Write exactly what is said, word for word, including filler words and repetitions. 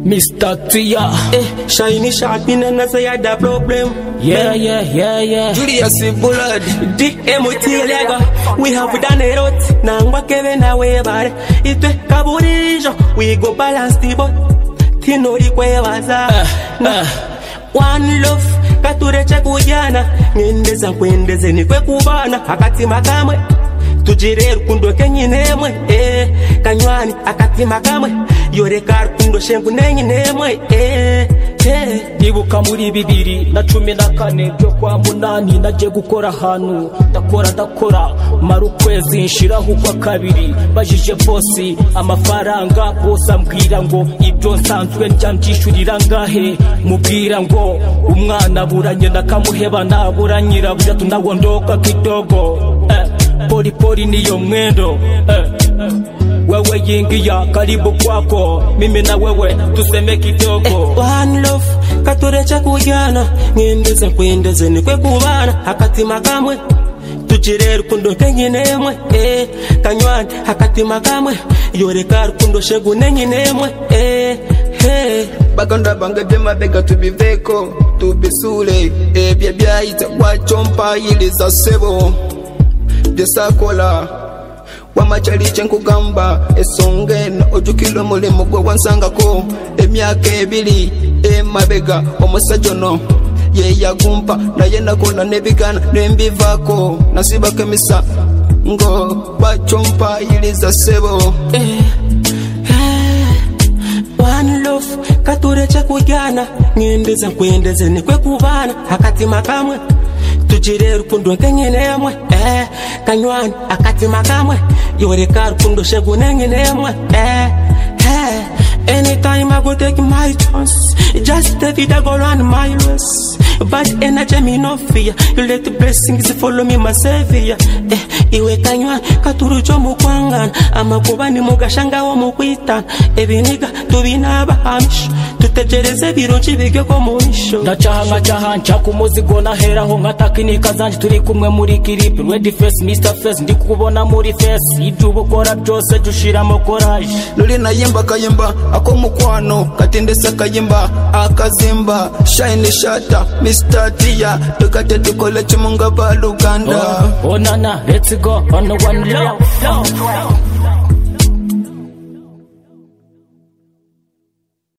Mister Tia. Eh, shiny sharp in another the problem. Yeah, yeah, yeah, yeah. Julius Bullard. D M T Lega. We have done a lot. Nangwa Kevin away bar. It Kaburijo. We go balance the boat. Tino Riquevaza. One love. Katurecha kujana. Ngendeza kwendeze ni kwe kubana. Akati makamwe. Tujireru kundo kenyi nemwe. Eh, kanywani. Akati makamwe. Yore kar kundo shengu nenyi nemwe. Eh, eh. Nibuka muri bibiri na cumi na kane byo kwa munani naje gukora hanu ndakora ndakora marukwezi nshiraho kwa kabiri bajije bosi amafaranga boss ambwira ngo ibyo nsanzwe njyandishurira ngahe mubwira ngo umwana buranye nakamuheba naburanyira burya tunagondoka kidogo eh, poli poli niyo mwendo eh, eh. Wewe yingia karibu kwako mimi na wewe tuseme kidogo eh, one love katurecha kujana ngendeza kwendeze ni kwe kubana hakati makamwe tujireru kundo kenyi nemwe eh, kanywani hakati makamwe yore kar kundo shegu nenyi nemwe eh, hey. Baganda bange dema bega tubiveko tubisule ebye byaita kwa chompa iliza sebo desakola wamachali chenkugamba esongena ojukilo mulimo gwe wansangako emyaka ebiri emabega omusajono ye yagumpa naye nakola nebigana nembivako nasiba kemisa ngo bachompa iliza sebo eh, eh, one love katurecha kujana ngendeza kwendeze ni kwe kubana hakati makamwe tujireru kundo kenyi nemwe eh, kanywani akati makamwe yore kar kundo shegu nenyi nemwe eh, eh. Anytime I go take my chance, just the vida go run my race. But energy me no fear, you let the blessings follow me my savior. Eh, iwe kanywa katuru chomu kwangana, ama kubani mugashanga wa mukwita. Ebiniga tubinaba hamish, tutejereze bironchi bigyo komuisho. Ndachanga chahancha kumuzigo na hera ho ngatakinika zanje turi kumwe muri clip. Ready face Mister Face ndi kubona muri face. Ibyo ubukora byose dushiramo courage. Luli na yimba kayimba ako mukwano katendesa kayimba akazimba shine shata Mister Tia tukate tukole chimunga baluganda oh, oh nana let's go on the one love